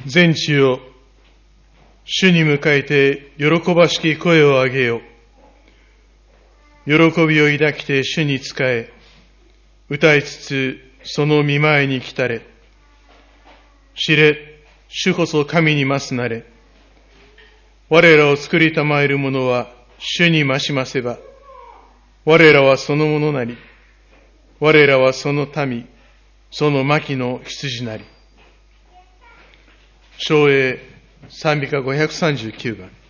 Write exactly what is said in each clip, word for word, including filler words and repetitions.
全地よ、主に向かえて喜ばしき声を上げよ。喜びを抱きて主に仕え、歌いつつその御前に来たれ。知れ、主こそ神に増すなれ。我らを作りたまえる者は主に増しませば、我らはそのものなり、我らはその民、その牧の羊なり。唱詠賛美歌ごひゃくさんじゅうきゅうばん。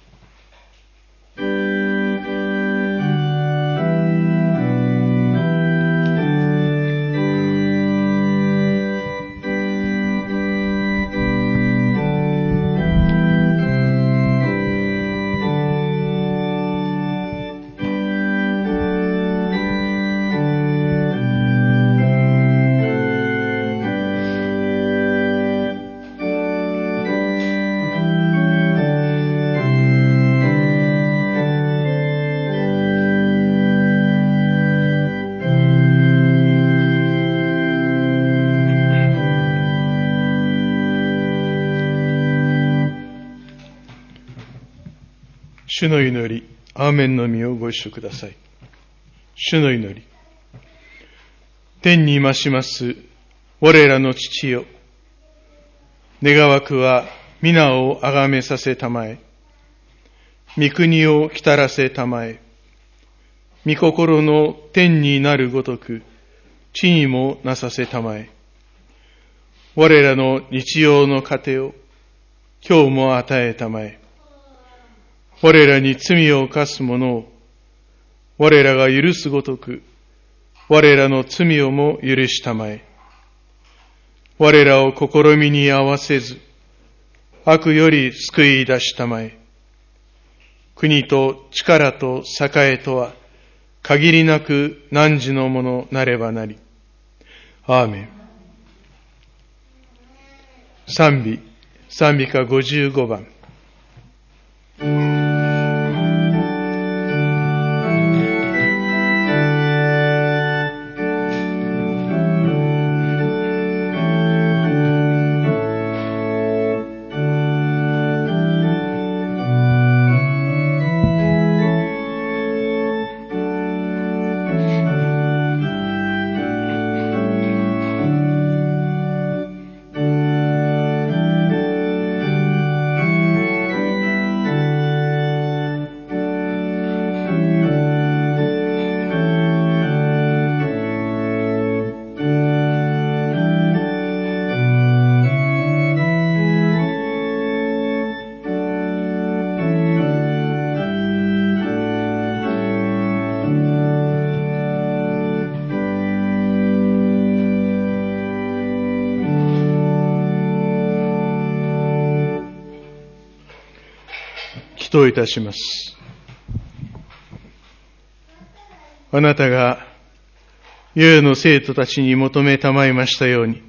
主の祈り、アーメンの実をご一緒ください。主の祈り。天に増します我らの父よ。願わくは皆をあがめさせたまえ。御国を来たらせたまえ。御心の天になるごとく、地にもなさせたまえ。我らの日曜の糧を今日も与えたまえ。我らに罪を犯す者を我らが許すごとく、我らの罪をも許したまえ。我らを試みに合わせず、悪より救い出したまえ。国と力と栄とは、限りなく汝のものなればなり。アーメン。賛美、賛美歌ごじゅうごばん。祈祷いたします。あなたが世の生徒たちに求めたまいましたように、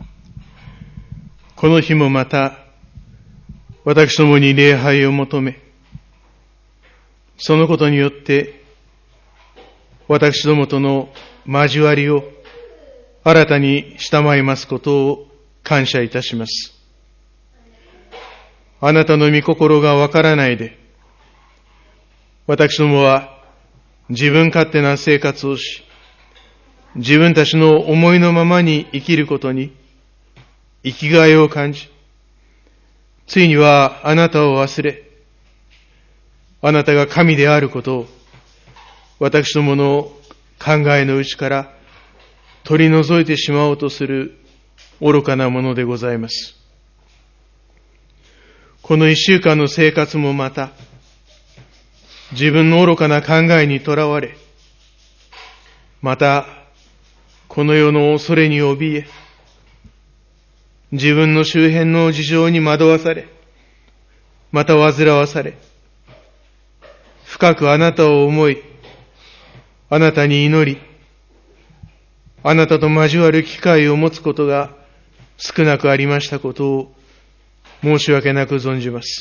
この日もまた私どもに礼拝を求め、そのことによって私どもとの交わりを新たにしたまいますことを感謝いたします。あなたの御心がわからないで、私どもは自分勝手な生活をし、自分たちの思いのままに生きることに生きがいを感じ、ついにはあなたを忘れ、あなたが神であることを私どもの考えの内から取り除いてしまおうとする愚かなものでございます。この一週間の生活もまた、自分の愚かな考えにとらわれ、また、この世の恐れに怯え、自分の周辺の事情に惑わされ、また煩わされ、深くあなたを思い、あなたに祈り、あなたと交わる機会を持つことが少なくありましたことを申し訳なく存じます。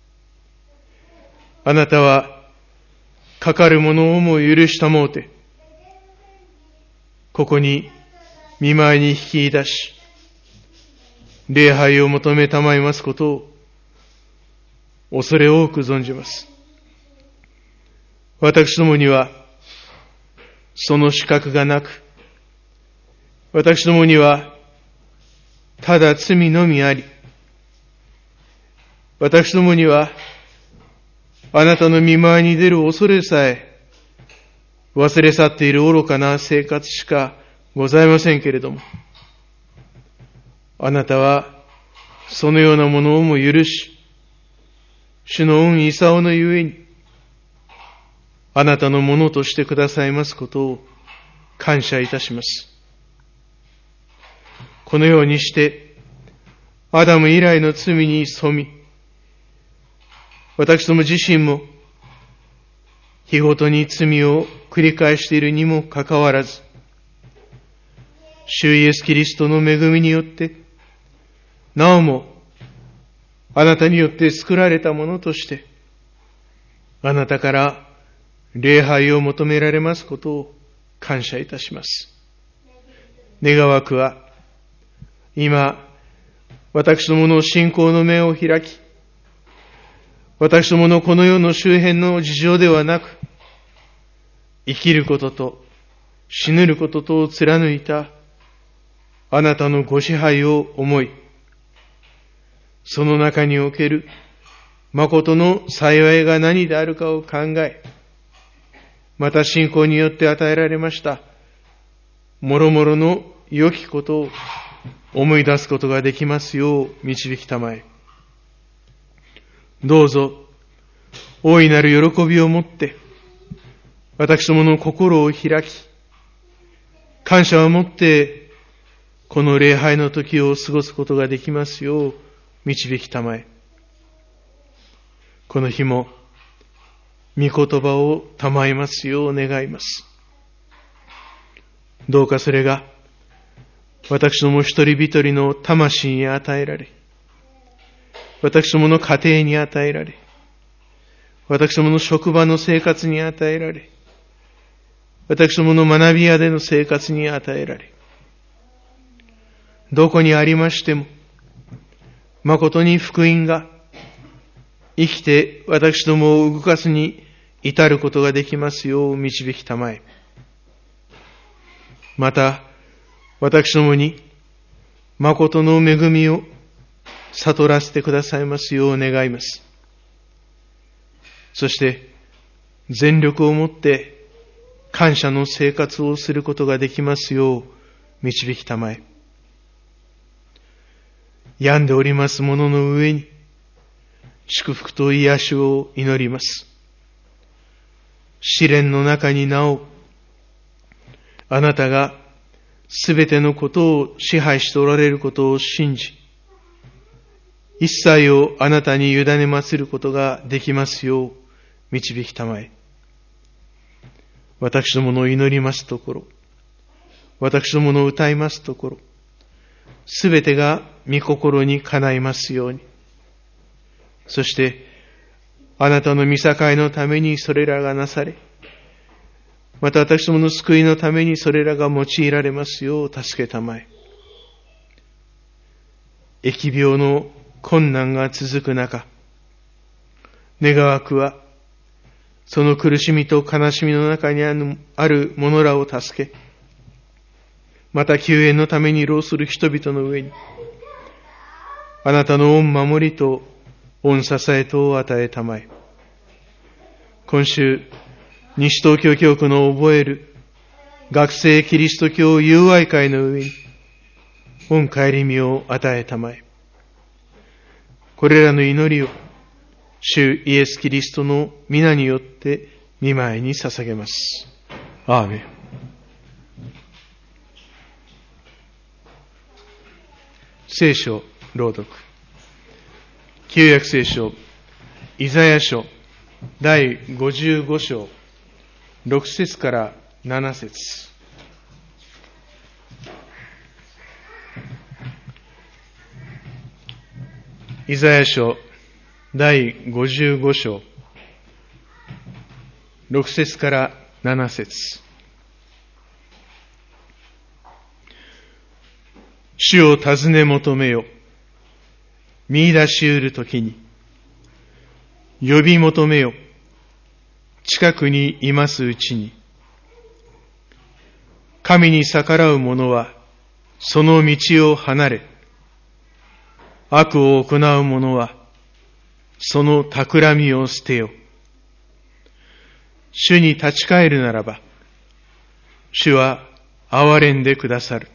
あなたは、かかる者をも許したもうて、ここに見舞いに引き出し、 礼拝を求めたまいますことを恐れ多く存じます。私どもにはその資格がなく、私どもにはただ罪のみあり、私どもにはあなたの御前に出る恐れさえ忘れ去っている愚かな生活しかございませんけれども、あなたはそのようなものをも許し、主の恩勲のゆえにあなたのものとしてくださいますことを感謝いたします。このようにしてアダム以来の罪に背み、私ども自身も日ごとに罪を繰り返しているにもかかわらず、主イエスキリストの恵みによってなおもあなたによって作られたものとしてあなたから礼拝を求められますことを感謝いたします。願わくは今私どもの信仰の目を開き、私どものこの世の周辺の事情ではなく、生きることと死ぬることとを貫いたあなたのご支配を思い、その中における誠の幸いが何であるかを考え、また信仰によって与えられました諸々の良きことを思い出すことができますよう導きたまえ。どうぞ大いなる喜びをもって私どもの心を開き、感謝をもってこの礼拝の時を過ごすことができますよう導きたまえ。この日も御言葉を賜いますよう願います。どうかそれが私ども一人一人の魂に与えられ、私どもの家庭に与えられ、私どもの職場の生活に与えられ、私どもの学び屋での生活に与えられ、どこにありましても誠に福音が生きて私どもを動かすに至ることができますよう導きたまえ。また私どもに誠の恵みを悟らせてくださいますよう願います。そして全力をもって感謝の生活をすることができますよう導きたまえ。病んでおります者の上に祝福と癒しを祈ります。試練の中になおあなたがすべてのことを支配しておられることを信じ、一切をあなたに委ねますることができますよう導きたまえ。私どもの祈りますところ、私どもの歌いますところ、すべてが御心にかないますように。そしてあなたの御栄のためにそれらがなされ、また私どもの救いのためにそれらが用いられますよう助けたまえ。疫病の困難が続く中、願わくはその苦しみと悲しみの中にある者らを助け、また救援のために労する人々の上にあなたの御守りと御支えとを与えたまえ。今週西東京教区の覚える学生キリスト教友愛会の上に御帰り身を与えたまえ。これらの祈りを主イエスキリストの皆によって御前に捧げます。アーメン。聖書朗読。旧約聖書イザヤ書第ごじゅうご章ろく節からなな節。イザヤ書第ごじゅうご章ろく節からなな節。主を尋ね求めよ。 見出し得るときに、呼び求めよ。近くにいますうちに。神に逆らう者は、その道を離れ、悪を行う者は、その企みを捨てよ。主に立ち返るならば、主は憐れんでくださる。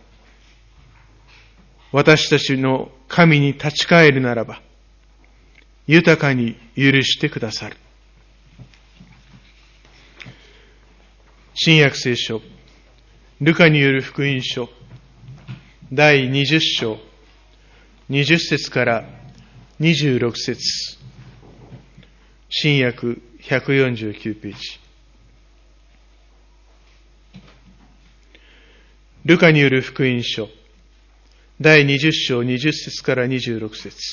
私たちの神に立ち返るならば、豊かに許してくださる。新約聖書、ルカによる福音書、だいにじゅっ章、にじゅっ節からにじゅうろく節、新約ひゃくよんじゅうきゅうページ。ルカによる福音書、だいにじゅっ章にじゅっ節からにじゅうろく節。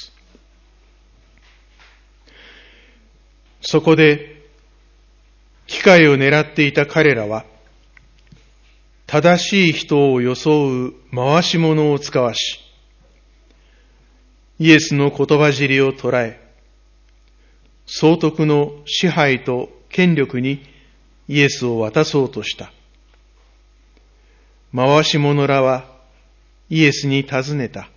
そこで、機会を狙っていた彼らは、正しい人を装う回し者を使わし、イエスの言葉尻を捉え、総督の支配と権力にイエスを渡そうとした。回し者らはイエスに尋ねた。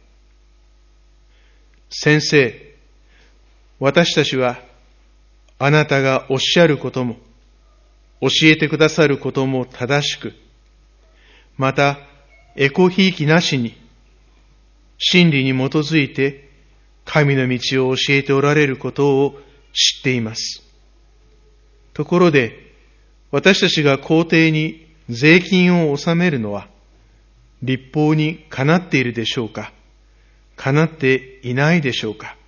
先生、私たちはあなたがおっしゃることも、教えてくださることも正しく、また、エコひいきなしに、真理に基づいて、神の道を教えておられることを知っています。ところで、私たちが皇帝に税金を納めるのは、律法にかなっているでしょうか、かなっていないでしょうか。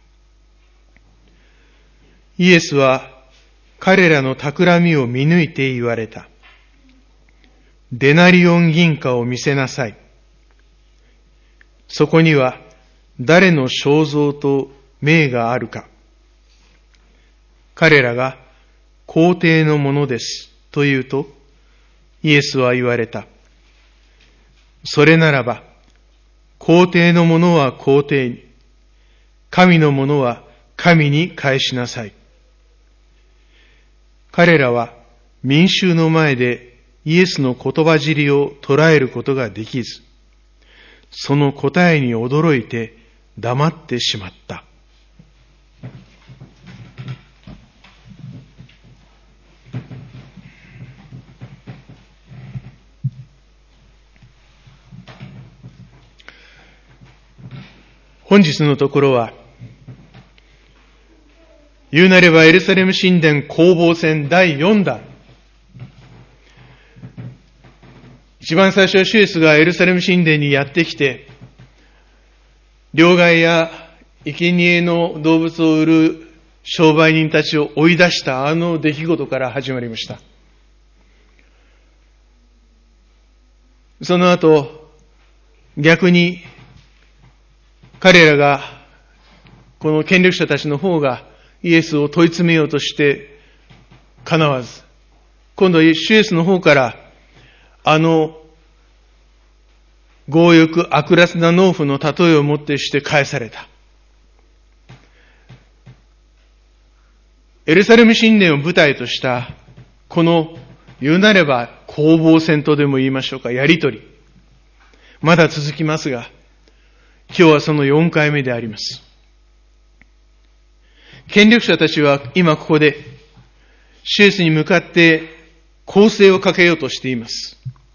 イエスは、彼らの企みを見抜いて言われた。デナリオン銀貨を見せなさい。そこには誰の肖像と名があるか。彼らが皇帝のものですと言うと、イエスは言われた。それならば、皇帝のものは皇帝に、神のものは神に返しなさい。彼らは民衆の前でイエスの言葉尻を捉えることができず、その答えに驚いて黙ってしまった。本日のところは、言うなればエルサレム神殿攻防戦だいよん弾。一番最初は主イエスがエルサレム神殿にやってきて、両替や生贄の動物を売る商売人たちを追い出したあの出来事から始まりました。その後、逆に彼らが、この権力者たちの方がイエスを問い詰めようとして叶わず、今度は主イエスの方からあの強欲悪辣な農夫の例えをもってして返された。エルサレム神殿を舞台としたこの言うなれば攻防戦とでも言いましょうか、やりとり、まだ続きますが、今日はそのよんかいめであります。権力者たちは今ここで主イエスに向かって攻勢をかけようとしています。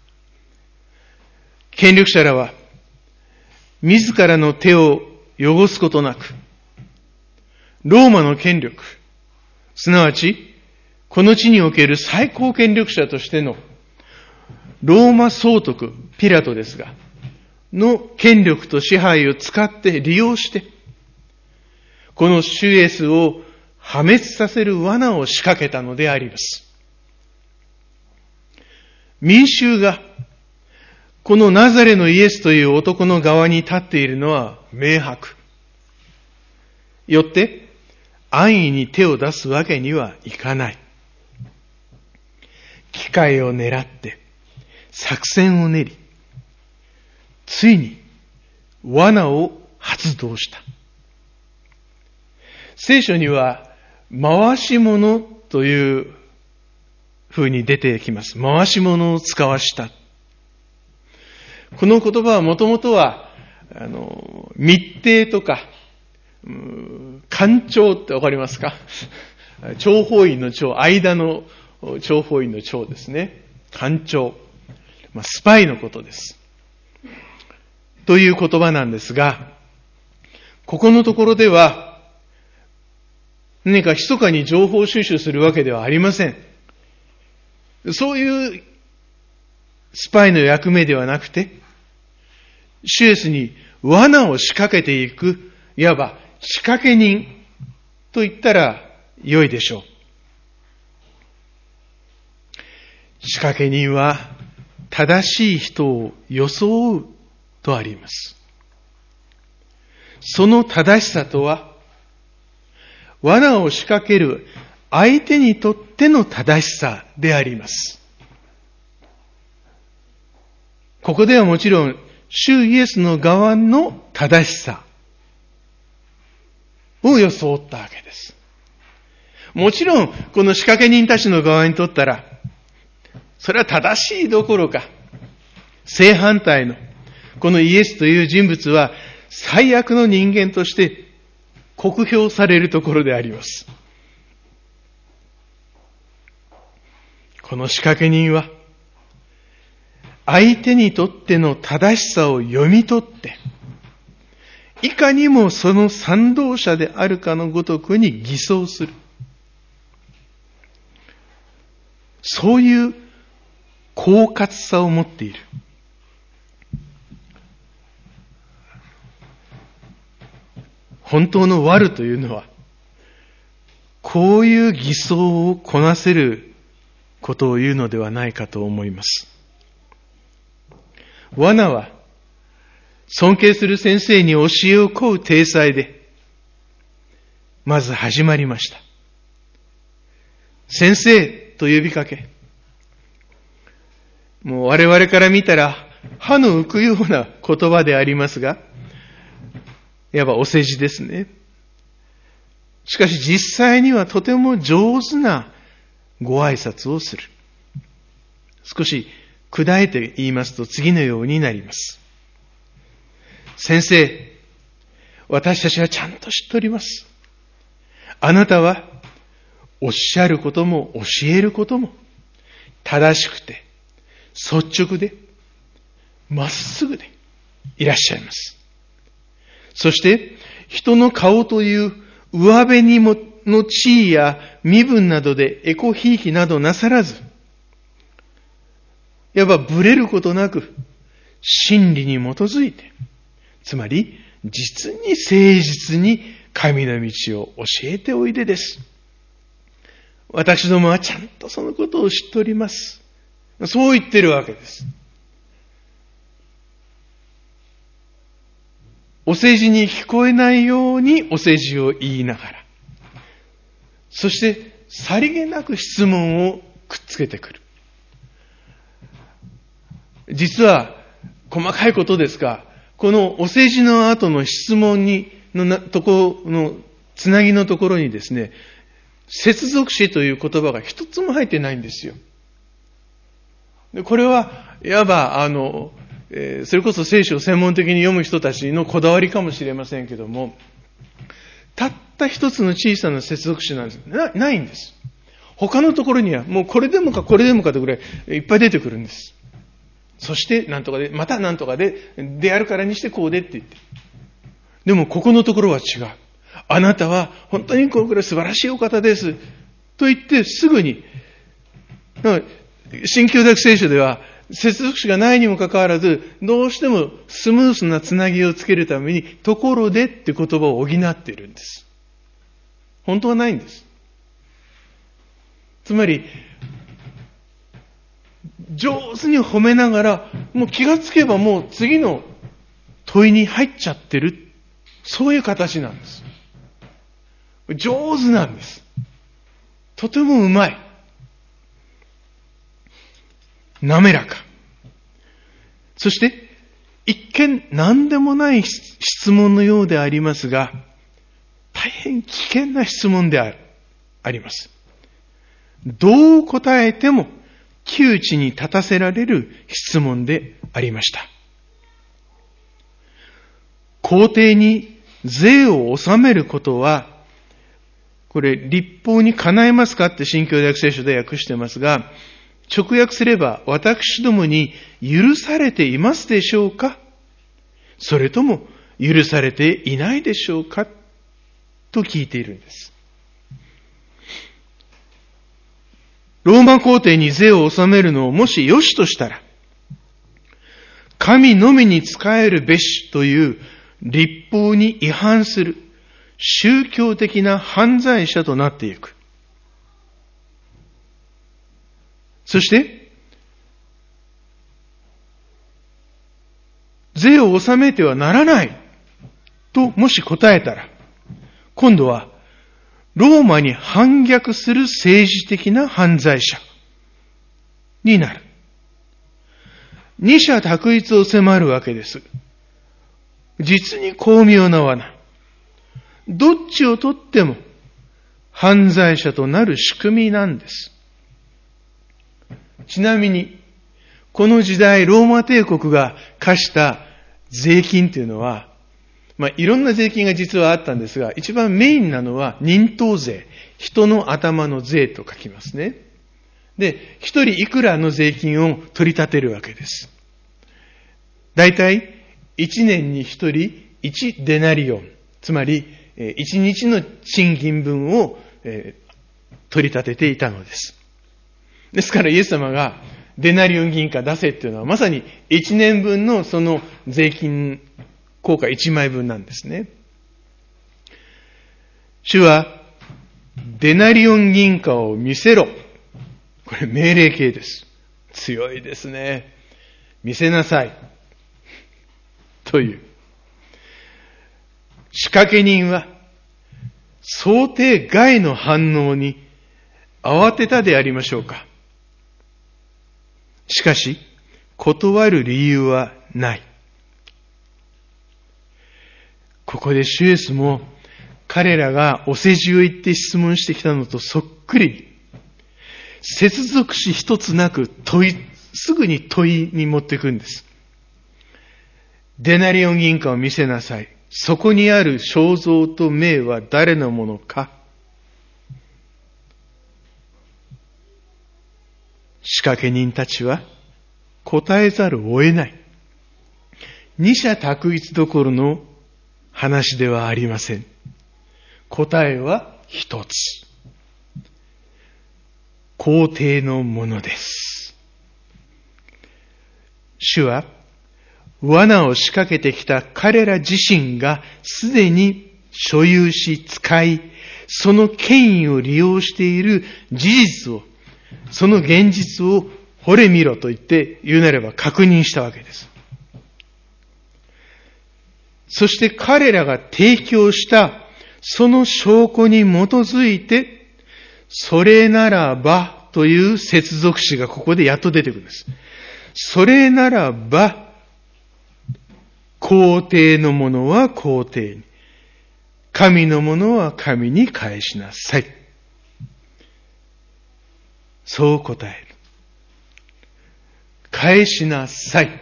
権力者らは自らの手を汚すことなく、ローマの権力、すなわちこの地における最高権力者としてのローマ総督ピラトですが、の権力と支配を使って利用して、この主イエスを破滅させる罠を仕掛けたのであります。民衆がこのナザレのイエスという男の側に立っているのは明白。よって、安易に手を出すわけにはいかない。機会を狙って、作戦を練り、ついに罠を発動した。 聖書には、回し物という風に出てきます。回し物を使わした。この言葉はもともとは、あの、密偵とか、官庁ってわかりますか？諜報員の諜、間の諜報員の諜ですね。官庁。まあ、スパイのことです。という言葉なんですが、ここのところでは、何か密かに情報収集するわけではありません。そういうスパイの役目ではなくて、主イエスに罠を仕掛けていく、いわば仕掛け人と言ったら良いでしょう。仕掛け人は正しい人を装うとあります。その正しさとは、罠を仕掛ける相手にとっての正しさであります。ここではもちろん、主イエスの側の正しさを装ったわけです。もちろん、この仕掛け人たちの側にとったら、それは正しいどころか、正反対の、このイエスという人物は最悪の人間として酷評されるところであります。この仕掛け人は、相手にとっての正しさを読み取って、いかにもその賛同者であるかのごとくに偽装する。そういう狡猾さを持っている。本当の悪というのは、こういう偽装をこなせることを言うのではないかと思います。罠は、尊敬する先生に教えを請う体裁で、まず始まりました。先生と呼びかけ、もう我々から見たら歯の浮くような言葉でありますが、いわばお世辞ですね。しかし実際にはとても上手なご挨拶をする。少し砕いて言いますと次のようになります。先生、私たちはちゃんと知っております。あなたはおっしゃることも教えることも正しくて率直でまっすぐでいらっしゃいます。そして人の顔という上辺にもの地位や身分などでエコひいきなどなさらず、いわばぶれることなく真理に基づいて、つまり実に誠実に神の道を教えておいでです。私どもはちゃんとそのことを知っております。そう言ってるわけです。お世辞に聞こえないようにお世辞を言いながら、そしてさりげなく質問をくっつけてくる。実は細かいことですが、このお世辞の後の質問にのなとこのつなぎのところにですね、接続詞という言葉が一つも入ってないんですよ。でこれはいわばあの、えー、それこそ聖書を専門的に読む人たちのこだわりかもしれませんけども、たった一つの小さな接続詞なんです。な、ないんです。他のところにはもうこれでもかこれでもかとぐらいいっぱい出てくるんです。そしてなんとかで、またなんとかで、であるからにしてこうでって言って。でもここのところは違う。あなたは本当にこれくらい素晴らしいお方です。と言ってすぐに、新旧約聖書では接続詞がないにもかかわらず、どうしてもスムースなつなぎをつけるために、ところでって言葉を補っているんです。本当はないんです。つまり、上手に褒めながら、もう気がつけばもう次の問いに入っちゃってる。そういう形なんです。上手なんです。とてもうまい。滑らか。そして、一見何でもない質問のようでありますが、 大変危険な質問である、あります。どう答えても窮地に立たせられる質問でありました。皇帝に税を納めることは、これ立法にかなえますかって新共訳聖書で訳してますが、直訳すれば私どもに許されていますでしょうか、それとも許されていないでしょうかと聞いているんです。ローマ皇帝に税を納めるのをもし良しとしたら、神のみに仕えるべしという律法に違反する宗教的な犯罪者となっていく。そして、税を納めてはならないともし答えたら、今度はローマに反逆する政治的な犯罪者になる。二者択一を迫るわけです。実に巧妙な罠。どっちをとっても犯罪者となる仕組みなんです。ちなみに、この時代ローマ帝国が課した税金というのは、まあ、いろんな税金が実はあったんですが、一番メインなのは人頭税。人の頭の税と書きますね。で、一人いくらの税金を取り立てるわけです。だいたい一年に一人一デナリオン。つまり、一日の賃金分を取り立てていたのです。ですからイエス様がデナリオン銀貨出せっていうのはまさに一年分のその税金硬貨一枚分なんですね。主はデナリオン銀貨を見せろ。これ命令形です。強いですね。見せなさい。という。仕掛け人は想定外の反応に慌てたでありましょうか。しかし、断る理由はない。ここで主イエスも彼らがお世辞を言って質問してきたのとそっくりに、接続詞一つなく問い、すぐに問いに持っていくんです。デナリオン銀貨を見せなさい。そこにある肖像と名は誰のものか。仕掛け人たちは答えざるを得ない。二者択一どころの話ではありません。答えは一つ。皇帝のものです。主は罠を仕掛けてきた彼ら自身がすでに所有し使い、その権威を利用している事実を、その現実をほれ見ろと言って言うなれば確認したわけです。そして彼らが提供したその証拠に基づいて、それならばという接続詞がここでやっと出てくるんです。それならば、皇帝のものは皇帝に、神のものは神に返しなさい。そう答える。返しなさい。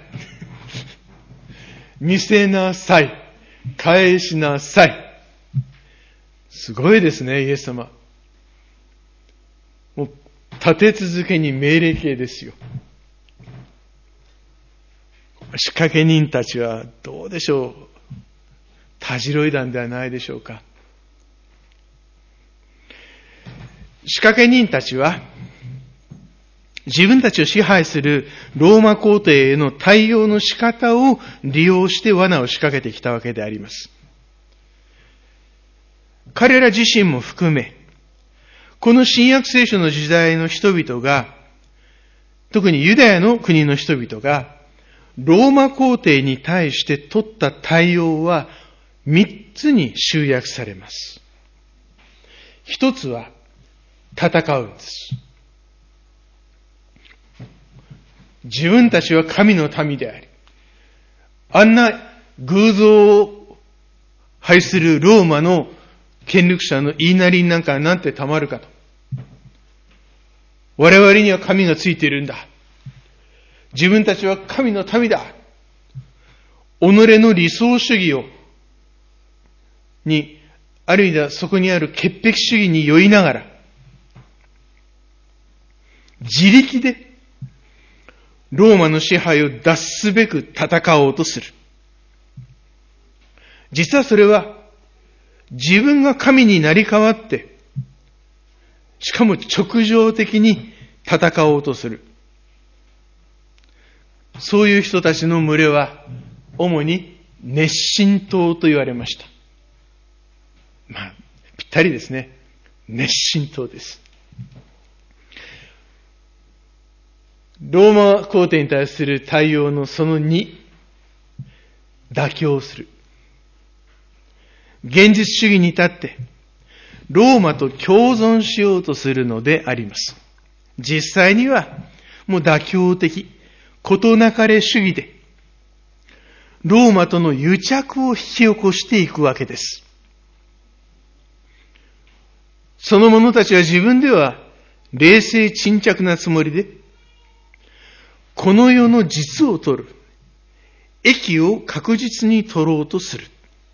見せなさい。返しなさい。すごいですね、イエス様。もう立て続けに命令形ですよ。仕掛け人たちはどうでしょう。たじろいだんではないでしょうか。仕掛け人たちは自分たちを支配するローマ皇帝への対応の仕方を利用して罠を仕掛けてきたわけであります。彼ら自身も含め、この新約聖書の時代の人々が、特にユダヤの国の人々が、ローマ皇帝に対して取った対応は三つに集約されます。一つは戦うんです。自分たちは神の民であり、あんな偶像を拝するローマの権力者の言いなりになんかなんてたまるかと。我々には神がついているんだ。自分たちは神の民だ。己の理想主義を、に、あるいはそこにある潔癖主義に酔いながら、自力でローマの支配を脱すべく戦おうとする。実はそれは自分が神になり変わって、しかも直情的に戦おうとする。そういう人たちの群れは主に熱心党と言われました。まあ、ぴったりですね。熱心党です。ローマ皇帝に対する対応のそのに、妥協する。現実主義に立って、ローマと共存しようとするのであります。実際には、もう妥協的、事なかれ主義で、ローマとの癒着を引き起こしていくわけです。その者たちは自分では冷静沈着なつもりで、この世の実を取る、益を確実に取ろうとする。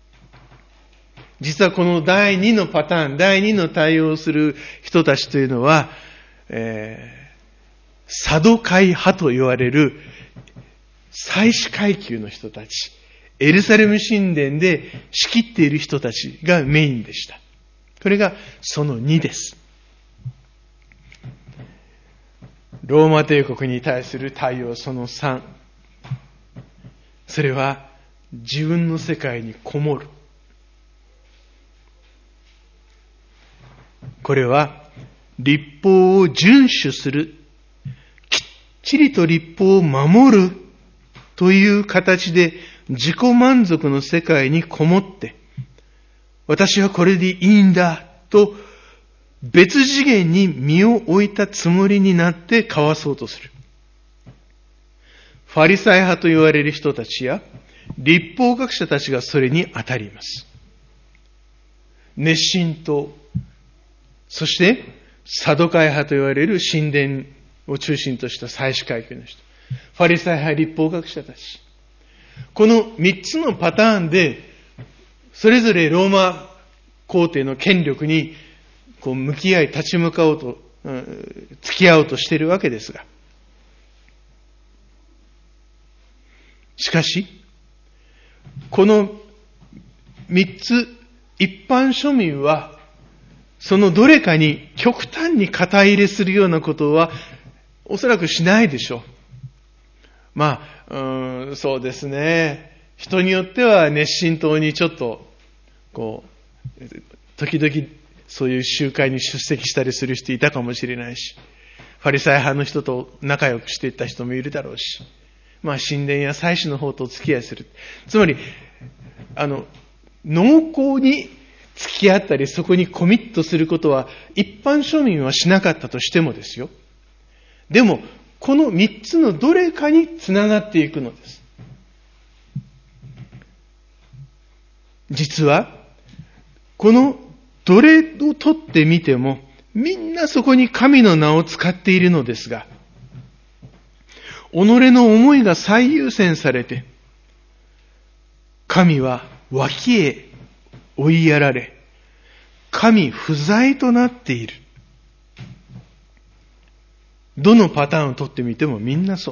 実はこの第二のパターン、第二の対応する人たちというのは、えー、サドカイ派と言われる祭司階級の人たち、エルサレム神殿で仕切っている人たちがメインでした。これがそのにです。ローマ帝国に対する対応そのさん。それは自分の世界にこもる。これは律法を遵守する。きっちりと律法を守るという形で自己満足の世界にこもって、私はこれでいいんだと別次元に身を置いたつもりになって交わそうとする。ファリサイ派と言われる人たちや律法学者たちがそれに当たります。熱心党、そしてサドカイ派と言われる神殿を中心とした祭司階級の人、ファリサイ派律法学者たち、この三つのパターンでそれぞれローマ皇帝の権力にこう向き合い立ち向かおうと、うん、付き合おうとしているわけですが、しかしこの三つ一般庶民はそのどれかに極端に肩入れするようなことはおそらくしないでしょう。まあ、うーん、そうですね。人によっては熱心党にちょっとこう時々そういう集会に出席したりする人いたかもしれないし、ファリサイ派の人と仲良くしていった人もいるだろうし、まあ神殿や祭司の方とお付き合いする。つまり、あの、濃厚に付き合ったりそこにコミットすることは一般庶民はしなかったとしてもですよ。でも、この三つのどれかにつながっていくのです。実は、このどれを取ってみても、みんなそこに神の名を使っているのですが、己の思いが最優先されて、神は脇へ追いやられ、神不在となっている。どのパターンを取ってみてもみんなそう。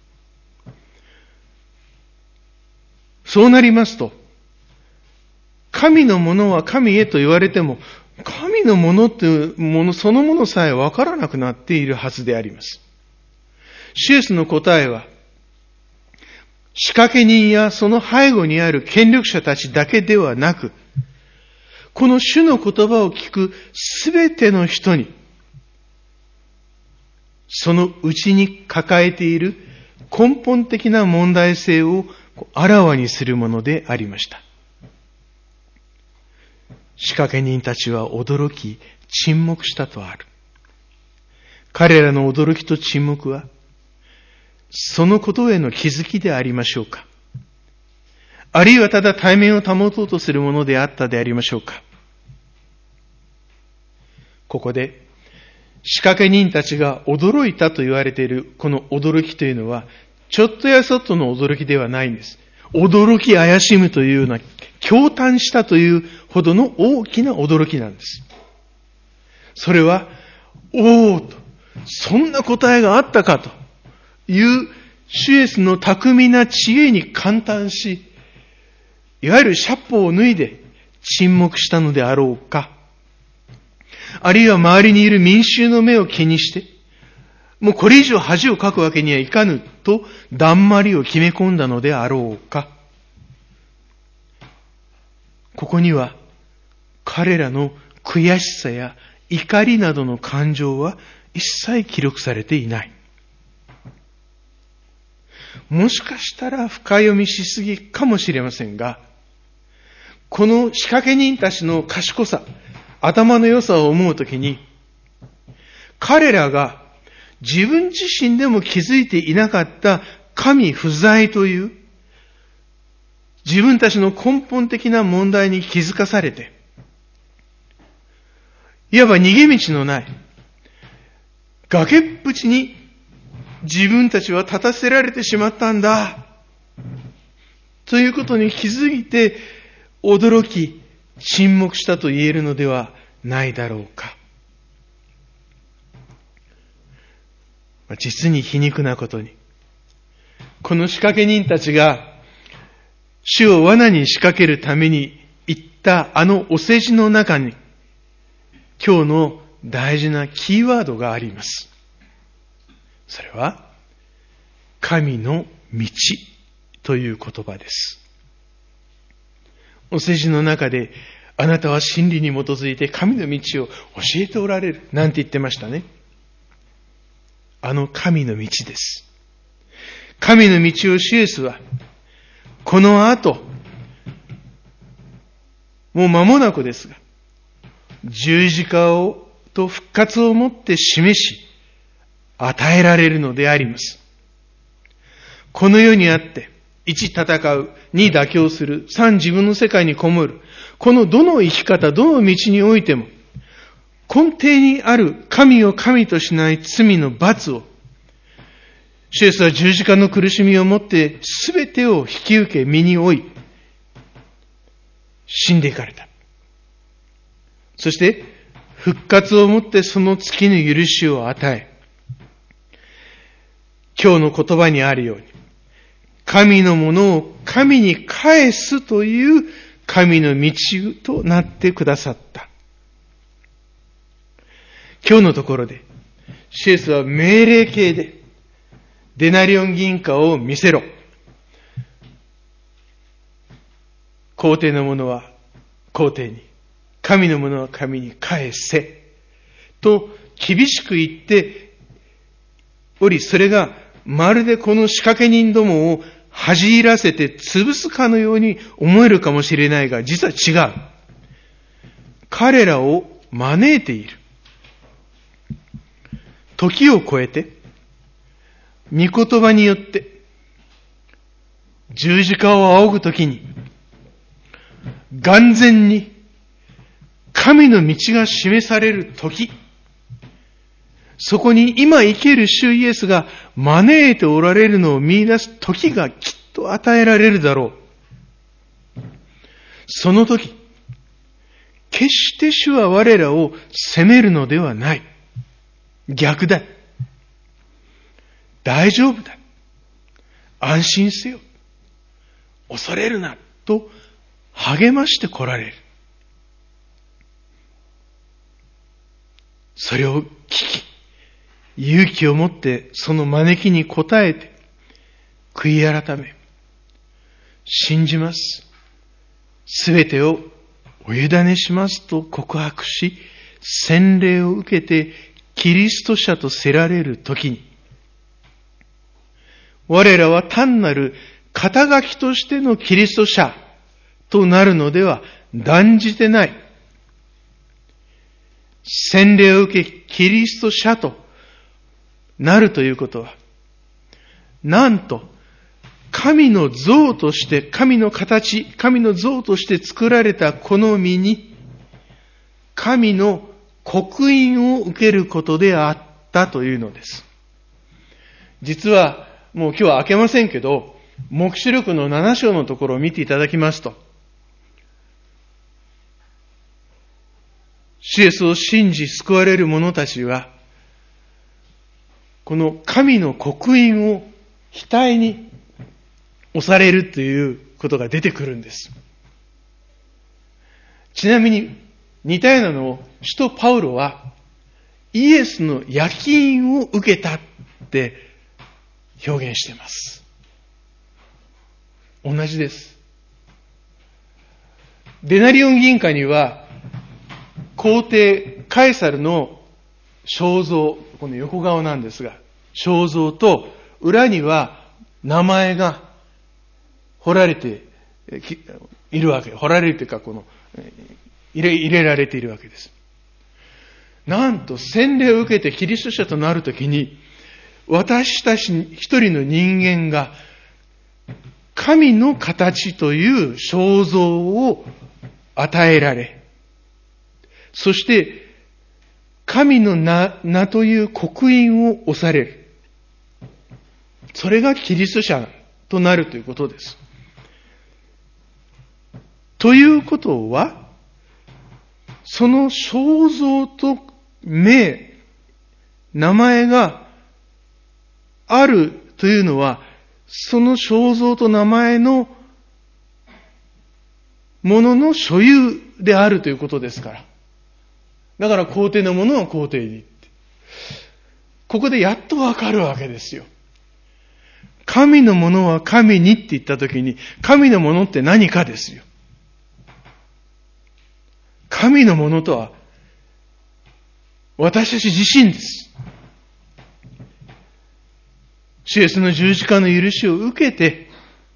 そうなりますと、神のものは神へと言われても、神のものというものそのものさえわからなくなっているはずであります。シエスの答えは、仕掛け人やその背後にある権力者たちだけではなく、この主の言葉を聞くすべての人に、その内に抱えている根本的な問題性をあらわにするものでありました。仕掛け人たちは驚き、沈黙したとある。彼らの驚きと沈黙は、そのことへの気づきでありましょうか。あるいはただ対面を保とうとするものであったでありましょうか。 ここで仕掛け人たちが驚いたと言われているこの驚きというのは、ちょっとやそっとの驚きではないんです。驚き怪しむというような、驚嘆したというほどの大きな驚きなんです。それは、おーと、そんな答えがあったかという主イエスの巧みな知恵に感嘆し、いわゆるシャッポを脱いで沈黙したのであろうか、あるいは周りにいる民衆の目を気にして、もうこれ以上恥をかくわけにはいかぬと、だんまりを決め込んだのであろうか。ここには、彼らの悔しさや怒りなどの感情は一切記録されていない。もしかしたら深読みしすぎかもしれませんが、この仕掛け人たちの賢さ、頭の良さを思うときに、彼らが自分自身でも気づいていなかった神不在という自分たちの根本的な問題に気づかされて、いわば逃げ道のない崖っぷちに自分たちは立たせられてしまったんだということに気づいて驚き沈黙したと言えるのではないだろうか。実に皮肉なことに、この仕掛け人たちが主を罠に仕掛けるために言ったあのお世辞の中に、今日の大事なキーワードがあります。それは、神の道という言葉です。お世辞の中で、あなたは真理に基づいて神の道を教えておられる、なんて言ってましたね。あの神の道です。神の道を主イエスは、この後、もう間もなくですが、十字架をと復活をもって示し、与えられるのであります。この世にあって、一戦う、二妥協する、三自分の世界にこもる、このどの生き方、どの道においても、根底にある神を神としない罪の罰を、主イエスは十字架の苦しみをもって全てを引き受け身に負い、死んでいかれた。そして復活をもってその月の許しを与え、今日の言葉にあるように、神のものを神に返すという神の道となってくださった。今日のところで、主イエスは命令形で、デナリオン銀貨を見せろ。皇帝のものは皇帝に、神のものは神に返せ。と厳しく言っており、それがまるでこの仕掛け人どもを恥じらせて潰すかのように思えるかもしれないが、実は違う。彼らを招いている。時を超えて、御言葉によって、十字架を仰ぐときに、眼前に神の道が示されるとき、そこに今生ける主イエスが招いておられるのを見出すときがきっと与えられるだろう。そのとき、決して主は我らを責めるのではない。逆だ。大丈夫だ。安心せよ。恐れるな。と励まして来られる。それを聞き、勇気を持ってその招きに応えて、悔い改め、信じます。すべてをお委ねしますと告白し、洗礼を受けてキリスト者とせられるときに、我らは単なる肩書きとしてのキリスト者となるのでは断じてない。洗礼を受けキリスト者となるということは、なんと神の像として、神の形、神の像として作られたこの身に、神の刻印を受けることであったというのです。実は、もう今日は開けませんけど、黙示録のなな章のところを見ていただきますと、主イエスを信じ救われる者たちは、この神の刻印を額に押されるということが出てくるんです。ちなみに似たようなのを使徒パウロはイエスの焼き印を受けたって表現しています。同じです。デナリオン銀貨には皇帝カエサルの肖像、この横顔なんですが、肖像と裏には名前が彫られているわけ。彫られるというか、この入れ、入れられているわけです。なんと洗礼を受けてキリスト者となるときに、私たち一人の人間が神の形という肖像を与えられ、そして神の名、名という刻印を押される。それがキリスト者となるということです。ということは、その肖像と名、名前があるというのは、その肖像と名前のものの所有であるということですから。だから皇帝のものは皇帝に。ここでやっとわかるわけですよ。神のものは神にって言ったときに、神のものって何かですよ。神のものとは、私たち自身です。主イエスの十字架の許しを受けて、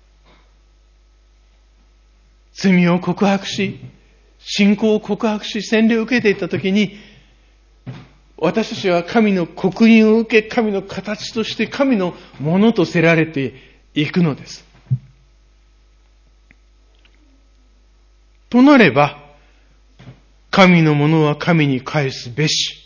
罪を告白し、信仰を告白し、洗礼を受けていったときに、私たちは神の刻印を受け、神の形として神のものとせられていくのです。となれば、神のものは神に返すべし。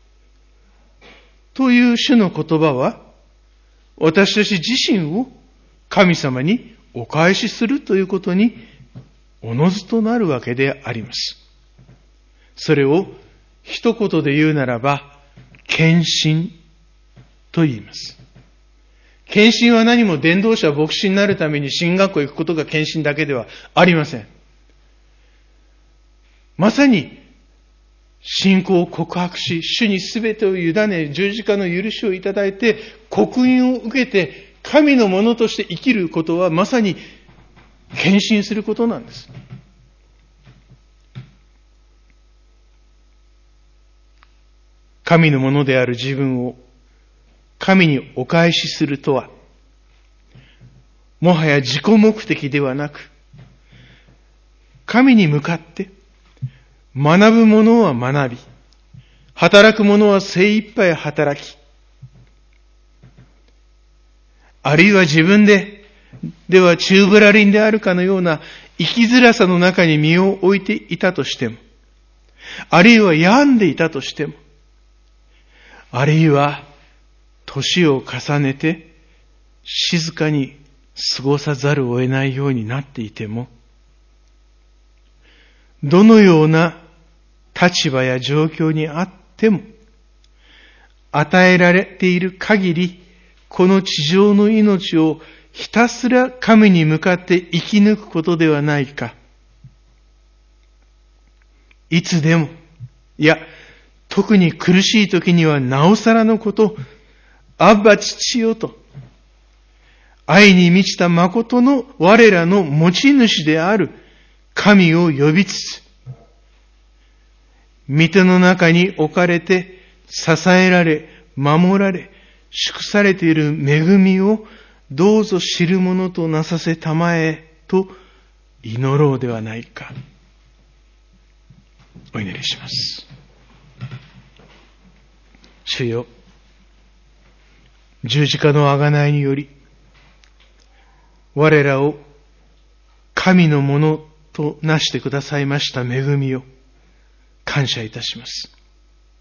という主の言葉は、私たち自身を神様にお返しするということに、おのずとなるわけであります。それを一言で言うならば、献身と言います。献身は何も伝道者、牧師になるために神学校へ行くことが献身だけではありません。まさに、信仰を告白し、主にすべてを委ね、十字架の許しをいただいて、刻印を受けて、神のものとして生きることは、まさに、献身することなんです。神のものである自分を神にお返しするとは、もはや自己目的ではなく、神に向かって学ぶ者は学び、働く者は精一杯働き、あるいは自分で、では宙ぶらりんであるかのような生きづらさの中に身を置いていたとしても、あるいは病んでいたとしても、あるいは年を重ねて静かに過ごさざるを得ないようになっていても、どのような立場や状況にあっても、与えられている限り、この地上の命をひたすら神に向かって生き抜くことではないか。いつでも、いや、特に苦しい時にはなおさらのこと、アッバ父よと、愛に満ちた誠の我らの持ち主である神を呼びつつ、御手の中に置かれて支えられ、守られ、祝されている恵みをどうぞ知るものとなさせたまえと祈ろうではないか。お祈りします。主よ、十字架の贖いにより、我らを神のものとなしてくださいました恵みを感謝いたします。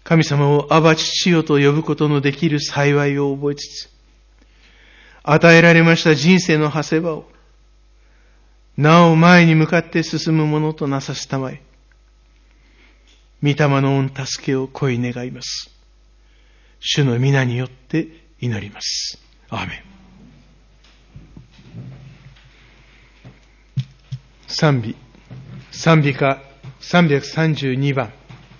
神様をアバ父よと呼ぶことのできる幸いを覚えつつ、与えられました人生の長谷場を、なお前に向かって進むものとなさせたまえ、御霊の御助けを恋願います。主の皆によって祈ります。アーメン。賛美、賛美歌さんびゃくさんじゅうにばん。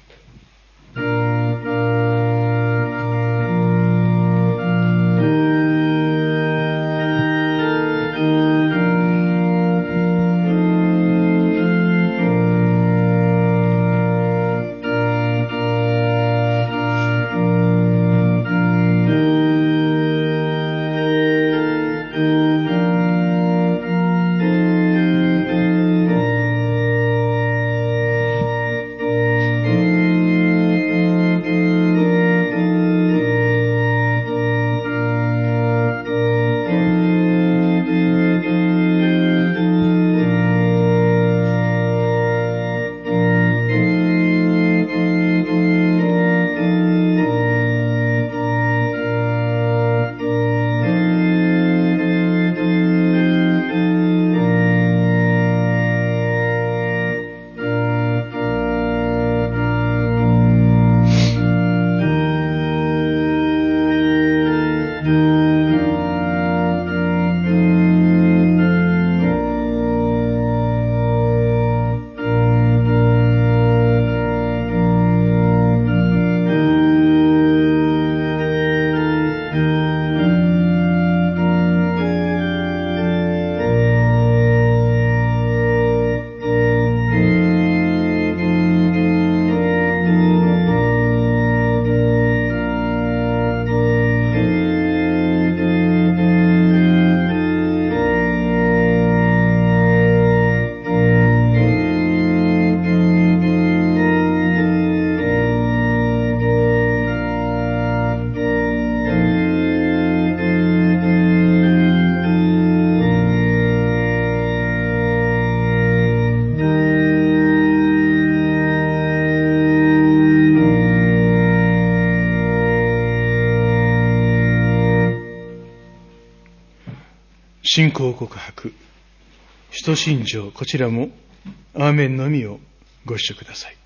信仰告白、使徒信条、こちらもアーメンのみをご一緒ください。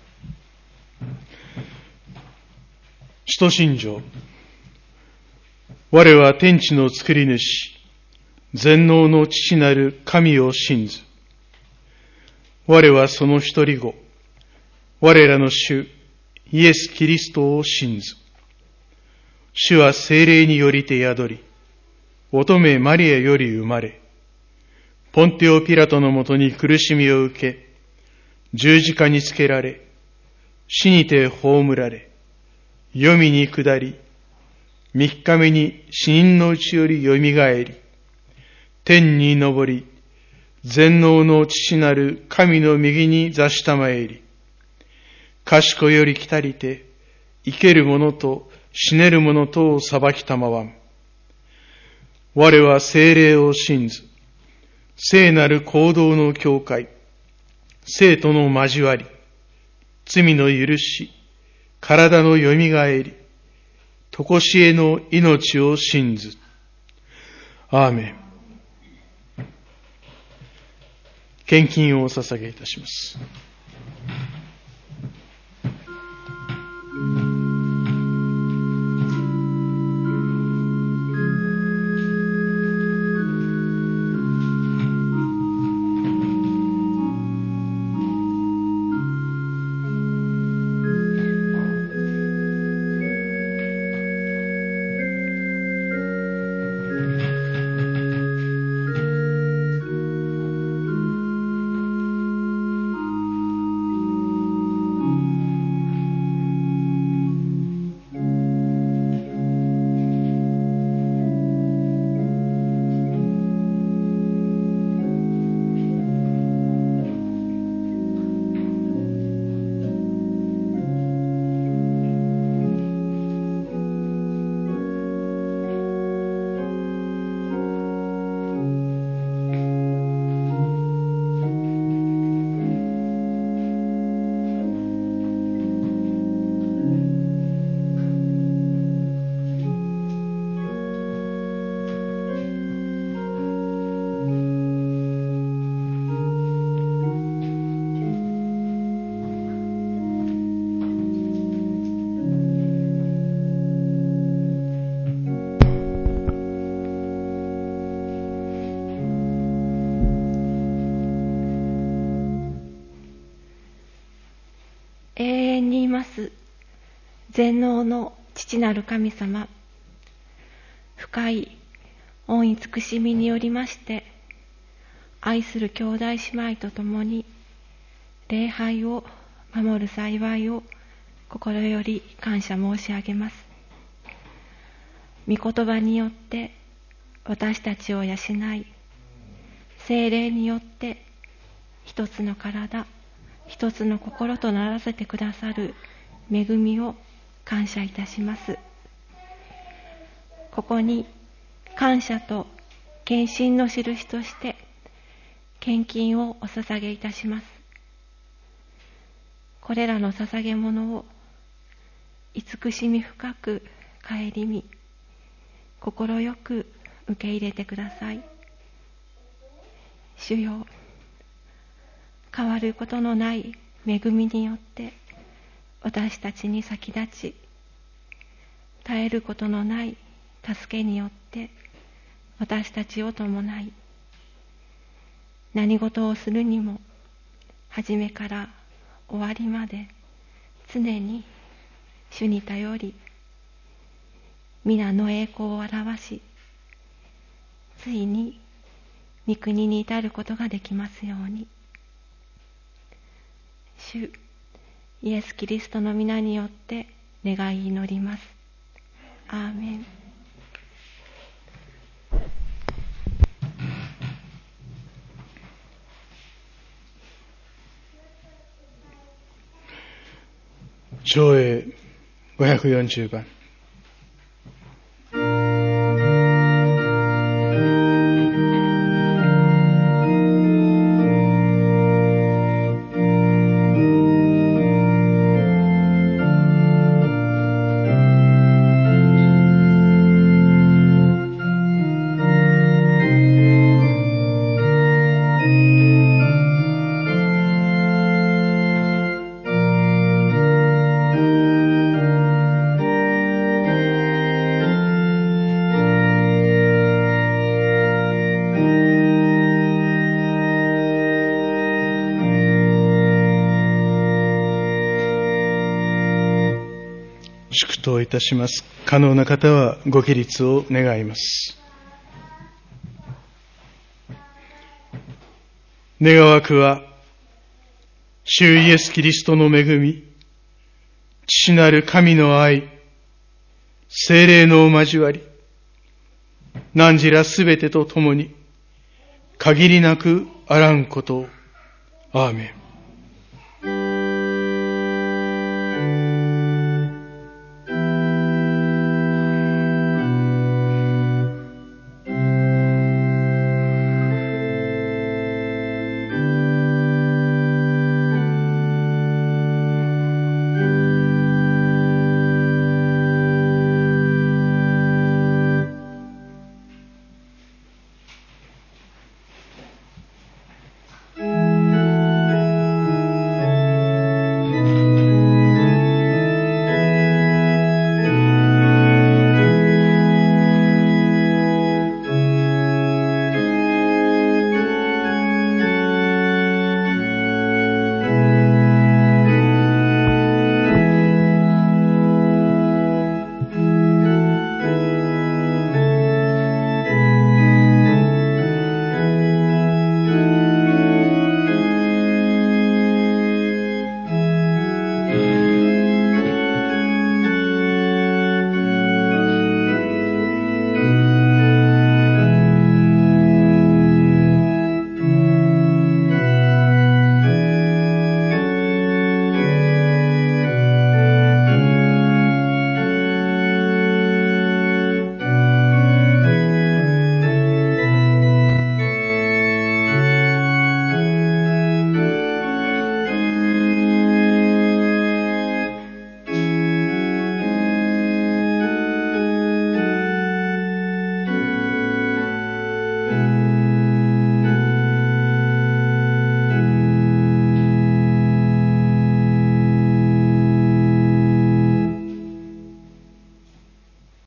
使徒信条。我は天地の作り主、全能の父なる神を信ず。我はその一人子、我らの主、イエス・キリストを信ず。主は聖霊によりて宿り、乙女マリアより生まれ、ポンテオ・ピラトのもとに苦しみを受け、十字架につけられ、死にて葬られ、黄泉に下り、三日目に死人のうちよりよみがえり、天に昇り、全能の父なる神の右に座したまえり、賢より来たりて、生ける者と死ねる者とを裁きたまわん。我は聖霊を信ず、聖なる行動の教会、聖との交わり、罪の許し、体のよみがえり、とこしえの命を信ず。アーメン。献金をお捧げいたします。 ます全能の父なる神様、深い御慈しみによりまして、愛する兄弟姉妹と共に礼拝を守る幸いを心より感謝申し上げます。御言葉によって私たちを養い、聖霊によって一つの体、一つの心とならせてくださる恵みを感謝いたします。ここに感謝と献身の印として献金をお捧げいたします。これらの捧げ物を慈しみ深く顧み、心よく受け入れてください。主よ、変わることのない恵みによって私たちに先立ち、絶えることのない助けによって私たちを伴い、何事をするにも初めから終わりまで常に主に頼り、皆の栄光を表し、ついに御国に至ることができますように。主イエス・キリストの皆によって願い祈ります。アーメン。 唱詠ごひゃくよんじゅうばん。祝祷いたします。可能な方はご起立を願います。願わくは、主イエス・キリストの恵み、父なる神の愛、聖霊のお交わり、汝らすべてと共に、限りなくあらんことを。アーメン。